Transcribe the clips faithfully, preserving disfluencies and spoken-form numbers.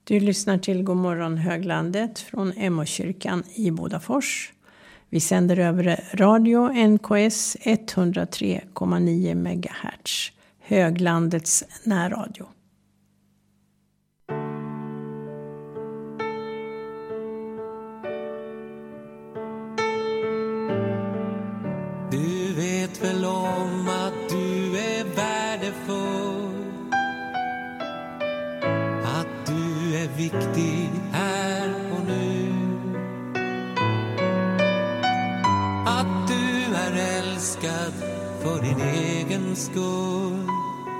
Du lyssnar till Godmorgon Höglandet från Emmaukyrkan i Bodafors. Vi sänder över radio N K S etthundratre komma nio megahertz, Höglandets närradio. Du vet väl om att du är värdefull, att du är viktig här och nu, att du är älskad för din egen skull,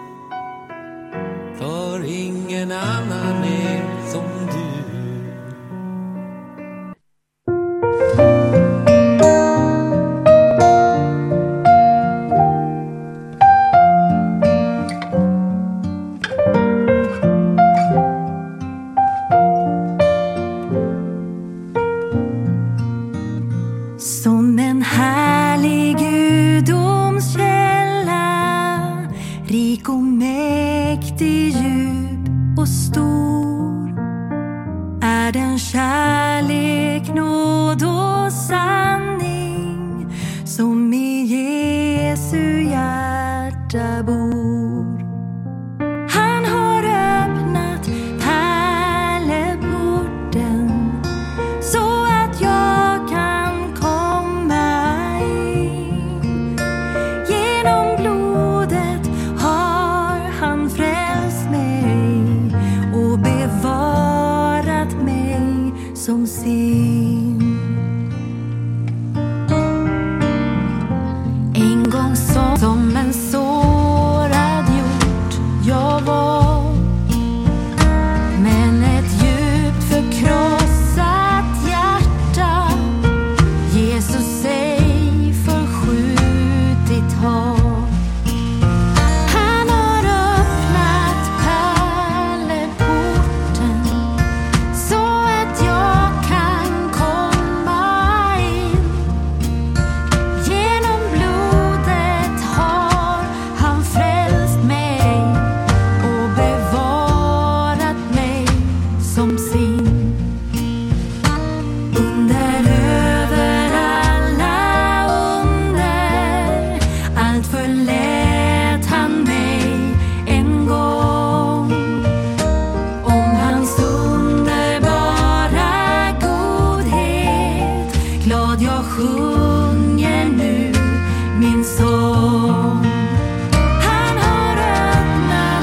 för ingen annan är som du. Som en härlig gudomskälla, rik och mäktig, djup och stor, är den kärlek, nåd och sanning som i Jesu hjärta bor. Han har öppnat pärleporten så att jag kan komma in. Genom blodet har han frälst mig och bevarat mig som sin. En gång som, som en sårad jord jag var, men ett djupt förkrossat hjärta Jesus sig förskjutit har. Han har öppnat pärleporten så att jag kan komma in. Genom blodet har han frälst mig och bevarat mig som sin. Under över alla under, allt förlät han mig en gång. Om hans underbara godhet, glad jag sjunger nu min sång. Han har öppnat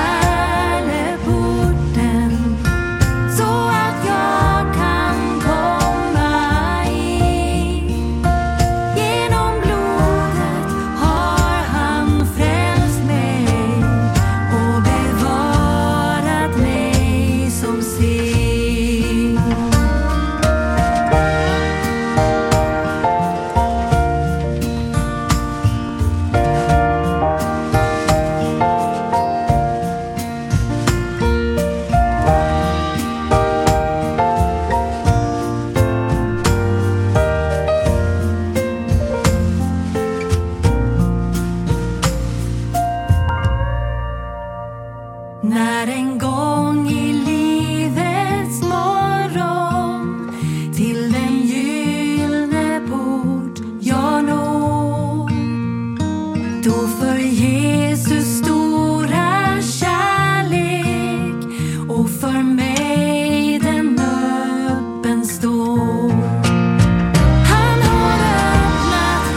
pärleporten så att jag kan komma in. Genom blodet har han frälst mig och bevarat mig som sin. När en gång i livets morgon till den gyllene port jag når, då för Jesus stora kärlek och för mig den öppen står. Han har öppnat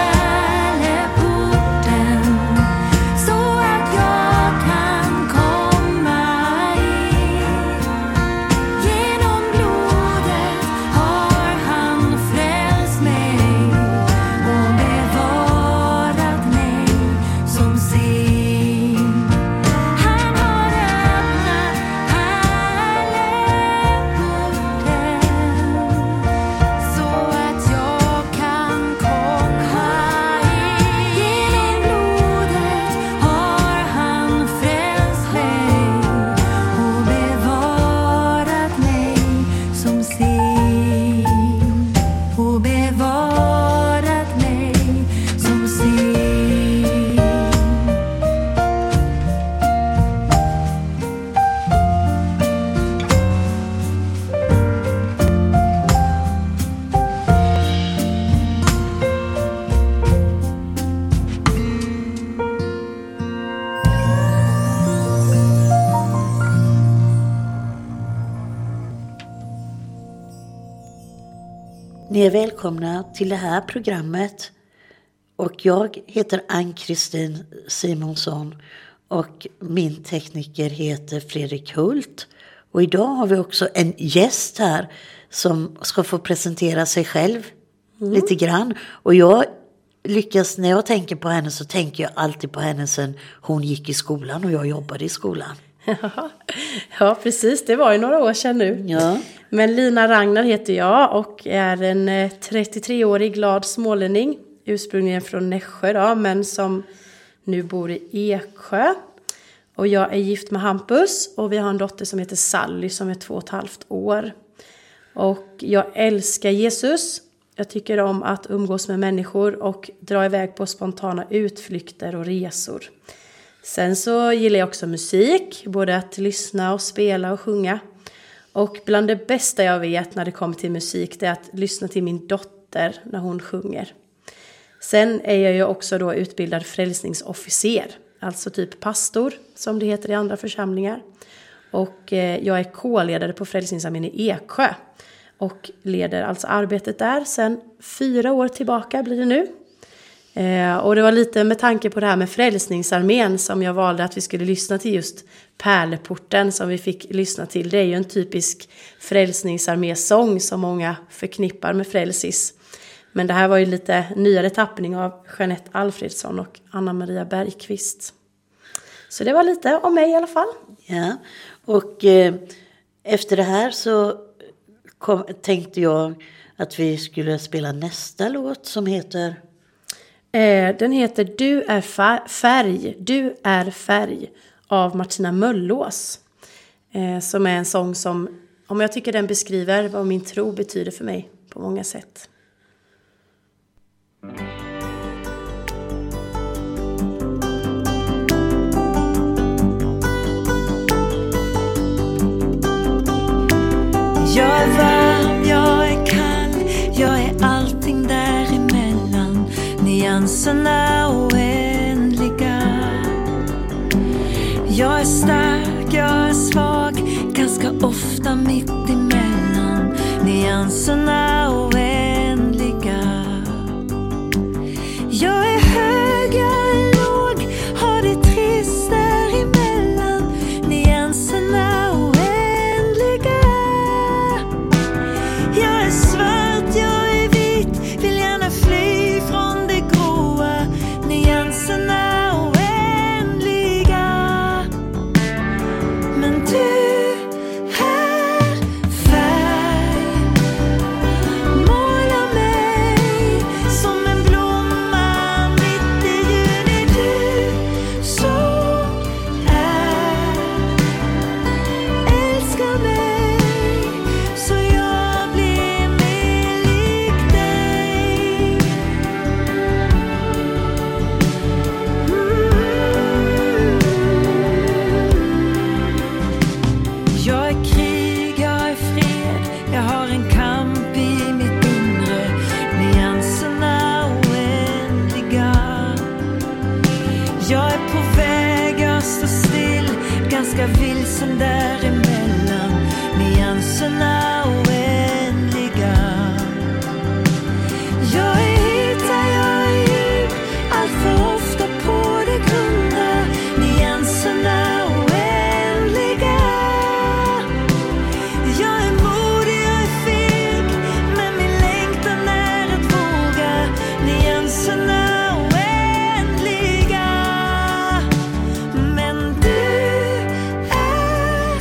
pärleporten så att jag kan komma in. Genom blodet har han frälst mig och bevarat mig som sin. Han har öppnat pärleporten Ni är välkomna till det här programmet. Och jag heter Ann-Kristin Simonsson och min tekniker heter Fredrik Hult. Och idag har vi också en gäst här som ska få presentera sig själv mm. lite grann. Och jag lyckas, när jag tänker på henne så tänker jag alltid på henne sen hon gick i skolan och jag jobbade i skolan. Ja, precis. Det var ju några år sedan nu. Ja. Men Lina Ragnar heter jag och är en trettiotre-årig glad smålänning. Ursprungligen från Nässjö då, men som nu bor i Eksjö. Och jag är gift med Hampus och vi har en dotter som heter Sally som är två och ett halvt år. Och jag älskar Jesus. Jag tycker om att umgås med människor och dra iväg på spontana utflykter och resor. Sen så gillar jag också musik, både att lyssna och spela och sjunga. Och bland det bästa jag vet när det kommer till musik det är att lyssna till min dotter när hon sjunger. Sen är jag ju också då utbildad frälsningsofficer, alltså typ pastor som det heter i andra församlingar. Och jag är K-ledare på Frälsningsarmén i Eksjö och leder alltså arbetet där sen fyra år tillbaka blir det nu. Eh, och det var lite med tanke på det här med Frälsningsarmén som jag valde att vi skulle lyssna till just Pärleporten som vi fick lyssna till. Det är ju en typisk Frälsningsarmésång som många förknippar med Frälsis. Men det här var ju lite nyare tappning av Jeanette Alfredsson och Anna-Maria Bergqvist. Så det var lite om mig i alla fall. Ja, och eh, efter det här så kom, tänkte jag att vi skulle spela nästa låt som heter... Eh, den heter Du är färg, du är färg av Martina Möllås. Eh, som är en sång som, om jag tycker den beskriver vad min tro betyder för mig på många sätt. Jag är varm, jag är kall, jag är allting däremellan. Nyanserna oändliga. Jag är stark, jag är svag, ganska ofta mitt emellan. Nyanserna oändliga. Jag är hög, jag är låg, har det trist däremellan. Nyanserna oändliga. Jag är svart, jag är vit, vill gärna fly från det gråa. Nyanserna oändliga. Men du är färg, måla mig som en blomma mitt i juni. Du som är, älskar mig så jag blir mer lik dig. Jag är krig, jag är fred, jag har en kamp i mitt inre. Nyanserna oändliga. Jag är på väg, jag står still, ganska vilsen däremellan. Nyanserna oändliga. Jag är hitta, jag är djup, allt för ofta på det grunda. Nyanserna oändliga. Jag är modig, jag är feg, men min längtan är att våga. Nyanserna oändliga. Men du är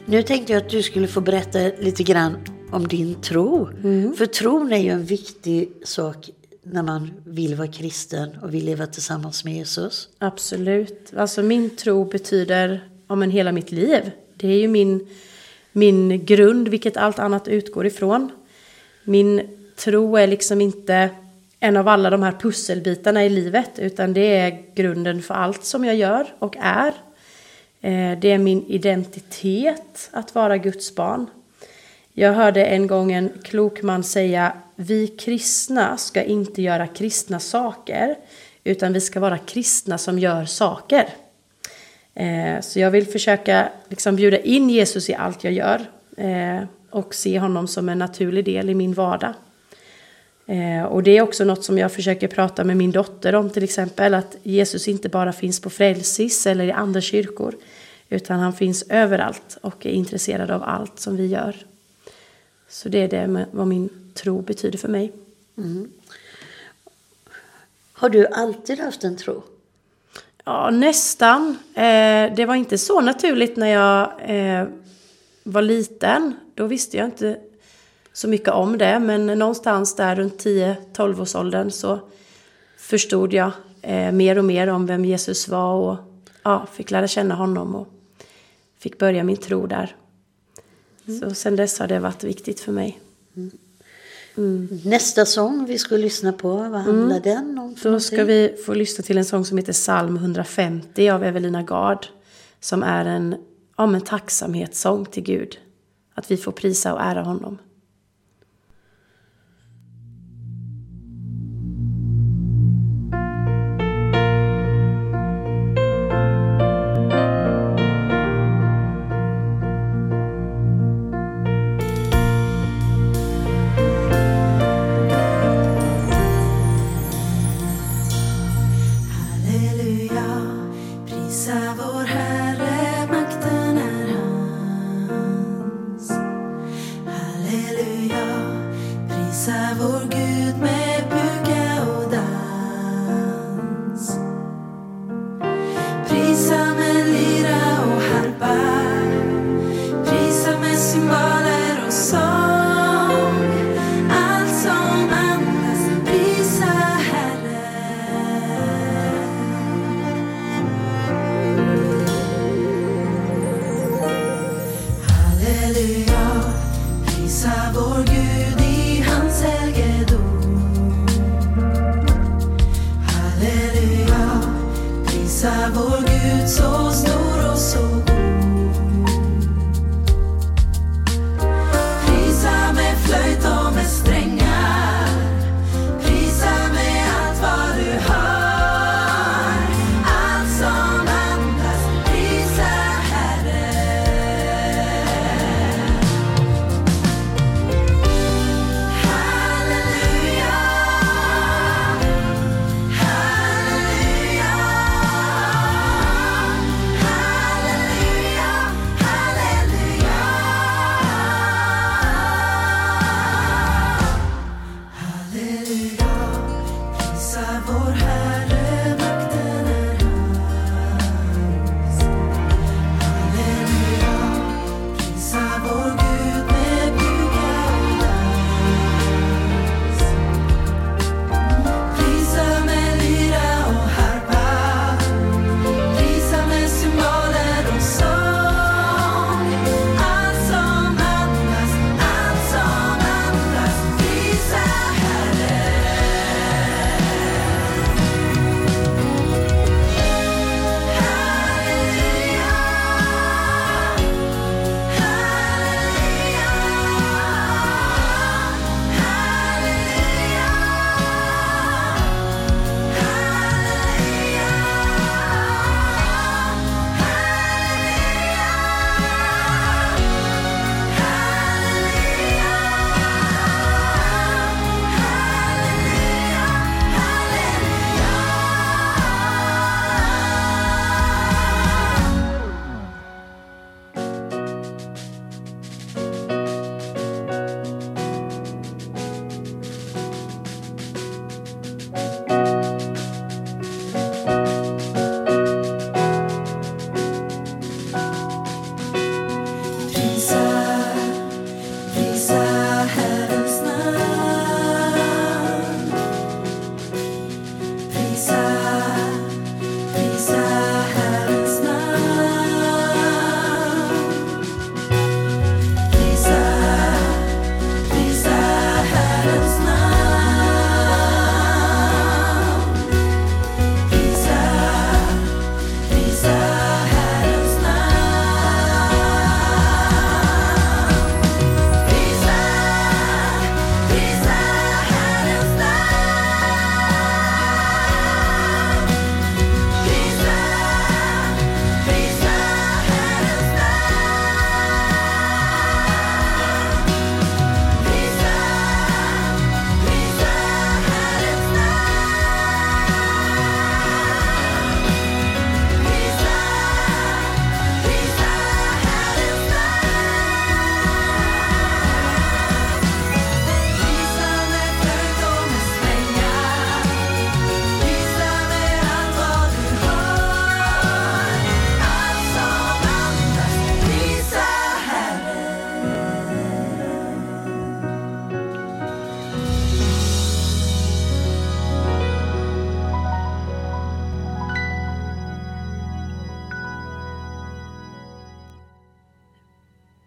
Nu tänkte jag att du skulle få berätta lite grann om din tro. Mm. För tron är ju en viktig sak när man vill vara kristen och vill leva tillsammans med Jesus. Absolut. Alltså min tro betyder om en hela mitt liv. Det är ju min, min grund, vilket allt annat utgår ifrån. Min tro är liksom inte en av alla de här pusselbitarna i livet, utan det är grunden för allt som jag gör och är. Det är min identitet att vara Guds barn. Jag hörde en gång en klok man säga: vi kristna ska inte göra kristna saker, utan vi ska vara kristna som gör saker. Så jag vill försöka liksom bjuda in Jesus i allt jag gör och se honom som en naturlig del i min vardag. Och det är också något som jag försöker prata med min dotter om, till exempel att Jesus inte bara finns på Frälsis eller i andra kyrkor, utan han finns överallt och är intresserad av allt som vi gör. Så det är det vad min tro betyder för mig. Mm. Har du alltid haft en tro? Ja, nästan. Eh, det var inte så naturligt när jag eh, var liten. Då visste jag inte så mycket om det. Men någonstans där runt tio tolv års åldern så förstod jag eh, mer och mer om vem Jesus var. Och ja, fick lära känna honom och fick börja min tro där. Mm. Så sen dess har det varit viktigt för mig. Mm. Mm. Nästa sång vi ska lyssna på, vad handlar mm. den om? Då ska vi få lyssna till en sång som heter Psalm hundrafemtio av Evelina Gard. Som är en, om en tacksamhetssång till Gud. Att vi får prisa och ära honom. Halleluja.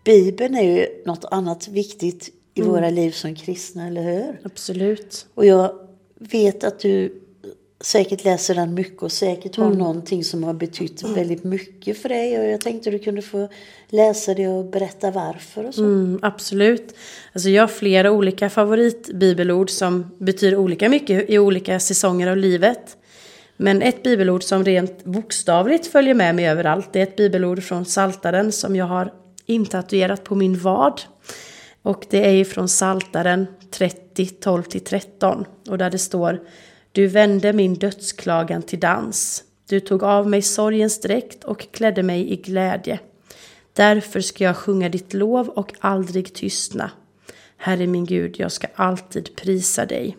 Bibeln är ju något annat viktigt i Mm. våra liv som kristna, eller hur? Absolut. Och jag vet att du säkert läser den mycket och säkert har Mm. någonting som har betytt väldigt mycket för dig. Och jag tänkte att du kunde få läsa det och berätta varför och så. Mm, absolut. Alltså jag har flera olika favoritbibelord som betyder olika mycket i olika säsonger av livet. Men ett bibelord som rent bokstavligt följer med mig överallt, det är ett bibelord från Psaltaren som jag har intatuerat på min vad. Och det är från Psaltaren trettio, tolv till tretton. Och där det står: Du vände min dödsklagan till dans. Du tog av mig sorgens dräkt och klädde mig i glädje. Därför ska jag sjunga ditt lov och aldrig tystna. Herre min Gud, jag ska alltid prisa dig.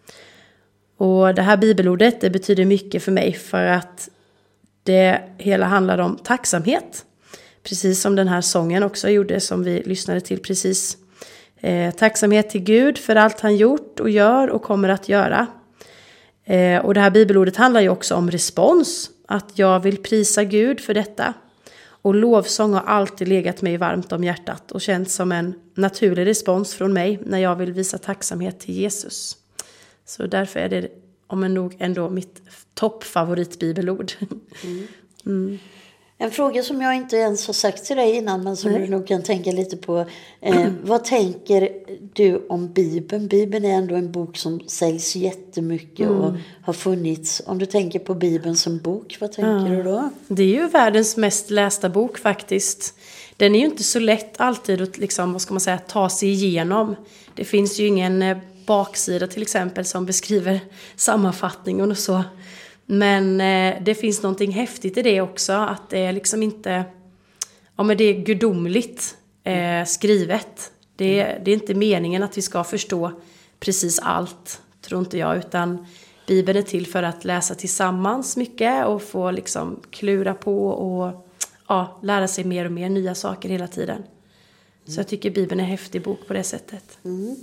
Och det här bibelordet, det betyder mycket för mig för att det hela handlar om tacksamhet. Precis som den här sången också gjorde som vi lyssnade till precis. Eh, tacksamhet till Gud för allt han gjort och gör och kommer att göra. Eh, och det här bibelordet handlar ju också om respons. Att jag vill prisa Gud för detta. Och lovsång har alltid legat mig varmt om hjärtat och känts som en naturlig respons från mig när jag vill visa tacksamhet till Jesus. Så därför är det om en nog ändå mitt toppfavoritbibelord. Mm. Mm. En fråga som jag inte ens har sagt till dig innan, men som Nej. du nog kan tänka lite på. Eh, vad tänker du om Bibeln? Bibeln är ändå en bok som säljs jättemycket Mm. och har funnits. Om du tänker på Bibeln som bok, vad tänker Ja. du då? Det är ju världens mest lästa bok faktiskt. Den är ju inte så lätt alltid att liksom, vad ska man säga, ta sig igenom. Det finns ju ingen eh, baksida till exempel som beskriver sammanfattningen och så. Men eh, det finns någonting häftigt i det också. Att det är liksom inte, ja men det är gudomligt eh, skrivet. Det, är- det är inte meningen att vi ska förstå precis allt, tror inte jag. Utan Bibeln är till för att läsa tillsammans mycket och få liksom klura på och ja, lära sig mer och mer nya saker hela tiden. Så jag tycker Bibeln är en häftig bok på det sättet.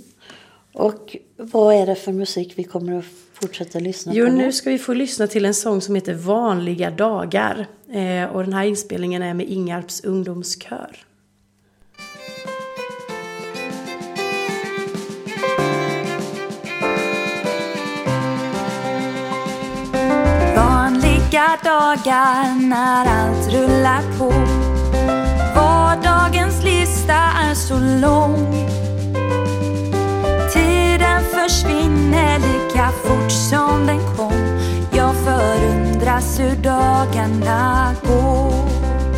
Och vad är det för musik vi kommer att fortsätta lyssna Jo, på nu ska vi få lyssna till en sång som heter Vanliga dagar. Eh, och den här inspelningen är med Ingarps ungdomskör. Vanliga dagar när allt rullar på. Vardagens lista är så lång. Tiden försvinner lika fort som den kom. Jag förundras hur dagarna går.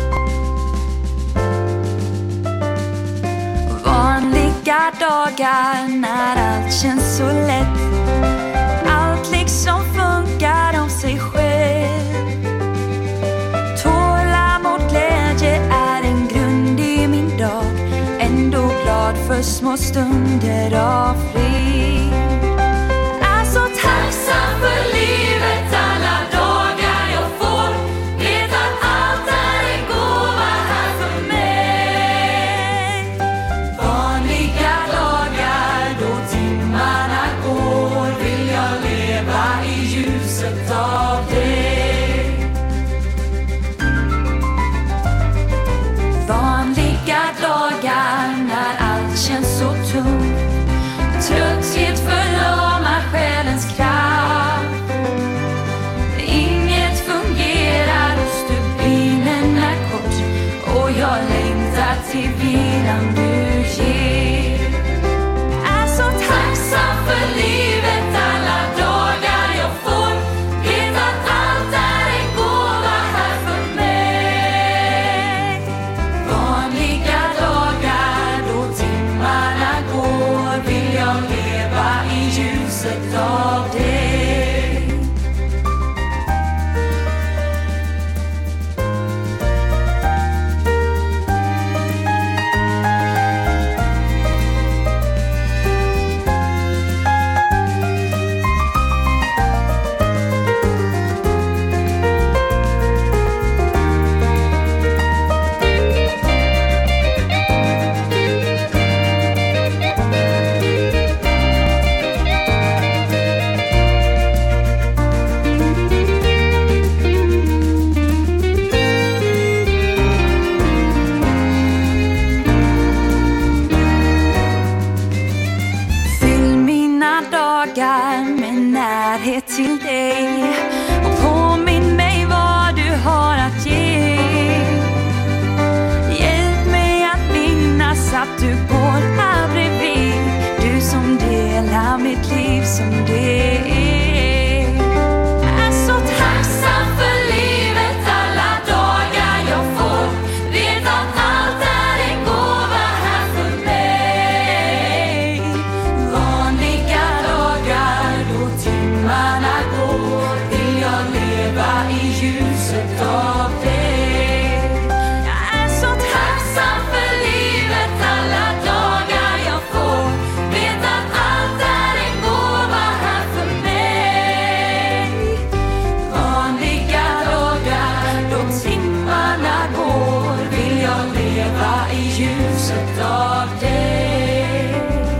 Vanliga dagar när allt känns så lätt. Allt liksom funkar om sig själv. Tålamod, glädje är en grund i min dag. Ändå glad för små stunder av fred. Är så tacksam för livet alla dagar jag får. Vet att allt är en gåva här för mig. Vanliga dagar då timmarna går vill jag leva i ljuset av dig. Vanliga dagar när allt känns så tungt. Trötthet förlamar själens kraft. Inget fungerar och stubinen är kort. Och jag längtar till vilan du ger. Är så tacksam för livet alla dagar jag får. Vet att allt är en gåva här för mig. Vanliga dagar då timmarna går vill jag leva i ljuset av dig. du går här bredvid. Du som delar mitt liv som det är. Jag är så tacksam för livet alla dagar jag får. Vet att allt är en gåva här för mig. Vanliga dagar då timmarna går vill jag leva i ljuset av dig. Jag är så tacksam för livet alla dagar jag får. Vet att allt är en gåva här för mig. Vanliga dagar då timmarna går vill jag leva i ljuset av dig.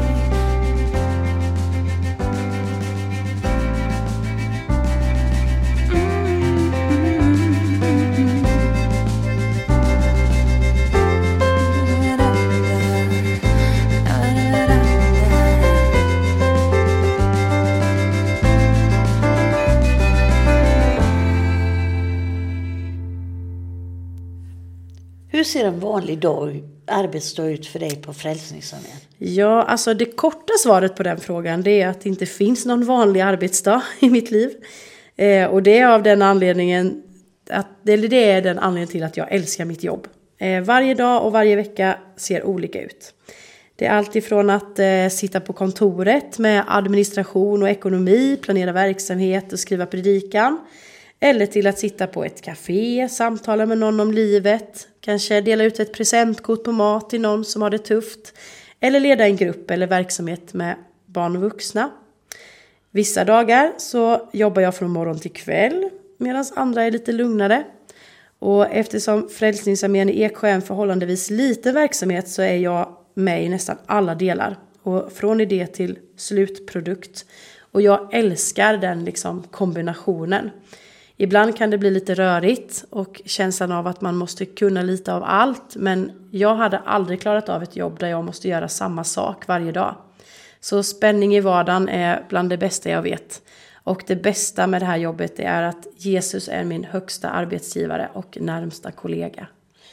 Hur ser en vanlig dag, arbetsdag ut för dig på Frälsningsarmén? Ja, alltså det korta svaret på den frågan det är att det inte finns någon vanlig arbetsdag i mitt liv. Eh, och det är av den anledningen att, eller det är den anledningen till att jag älskar mitt jobb. Eh, varje dag och varje vecka ser olika ut. Det är allt ifrån att eh, sitta på kontoret med administration och ekonomi, planera verksamhet och skriva predikan. Eller till att sitta på ett café, samtala med någon om livet. Kanske dela ut ett presentkort på mat till någon som har det tufft. Eller leda en grupp eller verksamhet med barn och vuxna. Vissa dagar så jobbar jag från morgon till kväll. Medan andra är lite lugnare. Och eftersom Frälsningsarmén i Eksjö är en förhållandevis liten verksamhet så är jag med i nästan alla delar. Och från idé till slutprodukt. Och jag älskar den liksom kombinationen. Ibland kan det bli lite rörigt och känslan av att man måste kunna lite av allt. Men jag hade aldrig klarat av ett jobb där jag måste göra samma sak varje dag. Så spänning i vardagen är bland det bästa jag vet. Och det bästa med det här jobbet är att Jesus är min högsta arbetsgivare och närmsta kollega.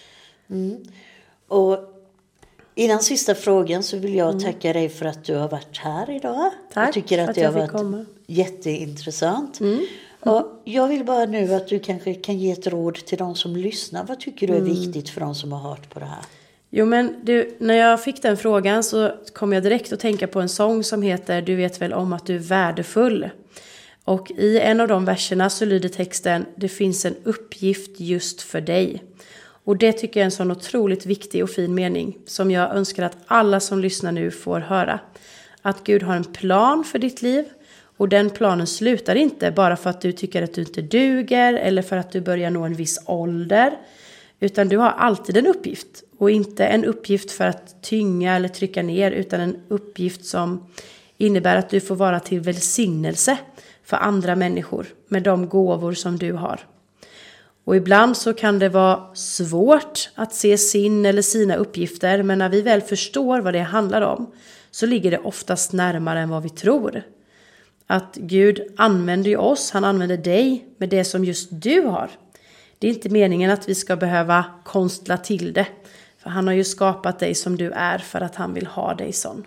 Mm. Och innan sista frågan så vill jag tacka dig för att du har varit här idag. Tack jag tycker att, för att det jag har fick varit komma. Jätteintressant. Mm. Och jag vill bara nu att du kanske kan ge ett råd till de som lyssnar. Vad tycker du är mm. viktigt för de som har hört på det här? Jo men du, när jag fick den frågan så kom jag direkt att tänka på en sång som heter Du vet väl om att du är värdefull. Och i en av de verserna så lyder texten Det finns en uppgift just för dig. Och det tycker jag är en sån otroligt viktig och fin mening som jag önskar att alla som lyssnar nu får höra. Att Gud har en plan för ditt liv. Och den planen slutar inte bara för att du tycker att du inte duger eller för att du börjar nå en viss ålder. Utan du har alltid en uppgift. Och inte en uppgift för att tynga eller trycka ner utan en uppgift som innebär att du får vara till välsignelse för andra människor med de gåvor som du har. Och ibland så kan det vara svårt att se sin eller sina uppgifter, men när vi väl förstår vad det handlar om så ligger det oftast närmare än vad vi tror. Att Gud använder ju oss, han använder dig med det som just du har. Det är inte meningen att vi ska behöva konstla till det, för han har ju skapat dig som du är för att han vill ha dig sån.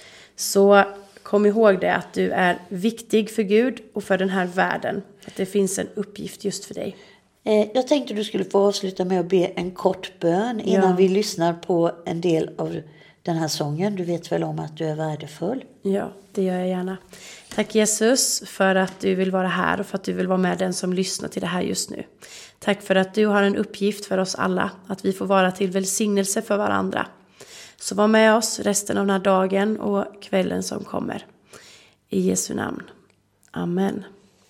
Så kom ihåg det att du är viktig för Gud och för den här världen. Att det finns en uppgift just för dig. Jag tänkte du skulle få avsluta med att be en kort bön innan ja. vi lyssnar på en del av den här sången. Du vet väl om att du är värdefull? Ja, det gör jag gärna. Tack Jesus för att du vill vara här och för att du vill vara med den som lyssnar till det här just nu. Tack för att du har en uppgift för oss alla. Att vi får vara till välsignelse för varandra. Så var med oss resten av den här dagen och kvällen som kommer. I Jesu namn. Amen.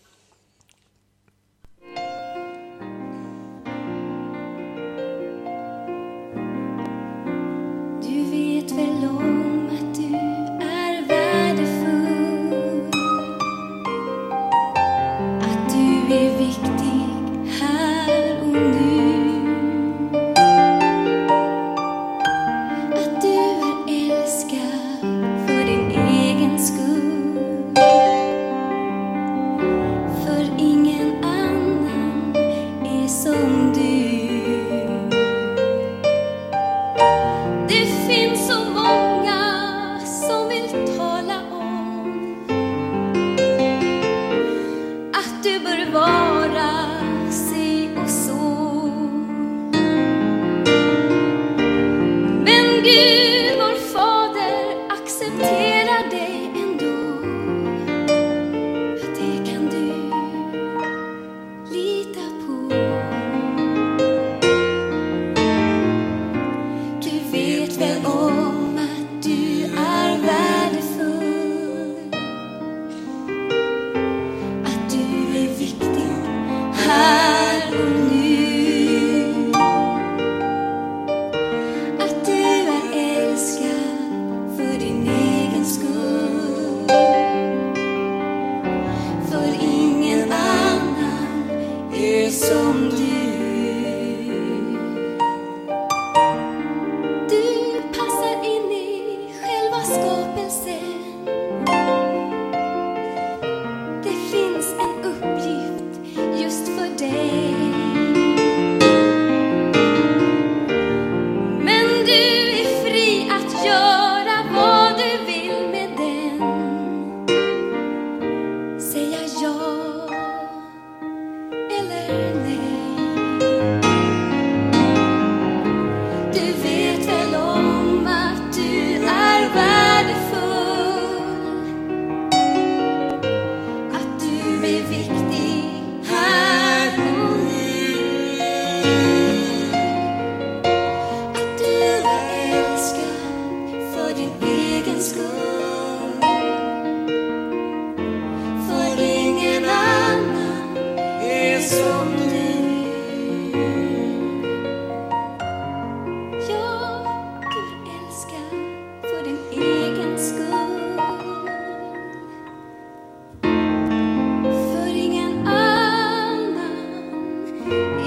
Du vet väl om att du är värdefull, att du är viktig här och nu, att du är älskad för din egen skull. kallelse. Det finns en uppgift just för dig. Men du är fri att göra vad du vill med den. Säga ja eller nej. Du vet väl om att du är värdefull, att du är viktig här och nu, att du är älskad för din egen skull, för ingen annan är som du. Ja, du är älskad för din egen skull, för ingen annan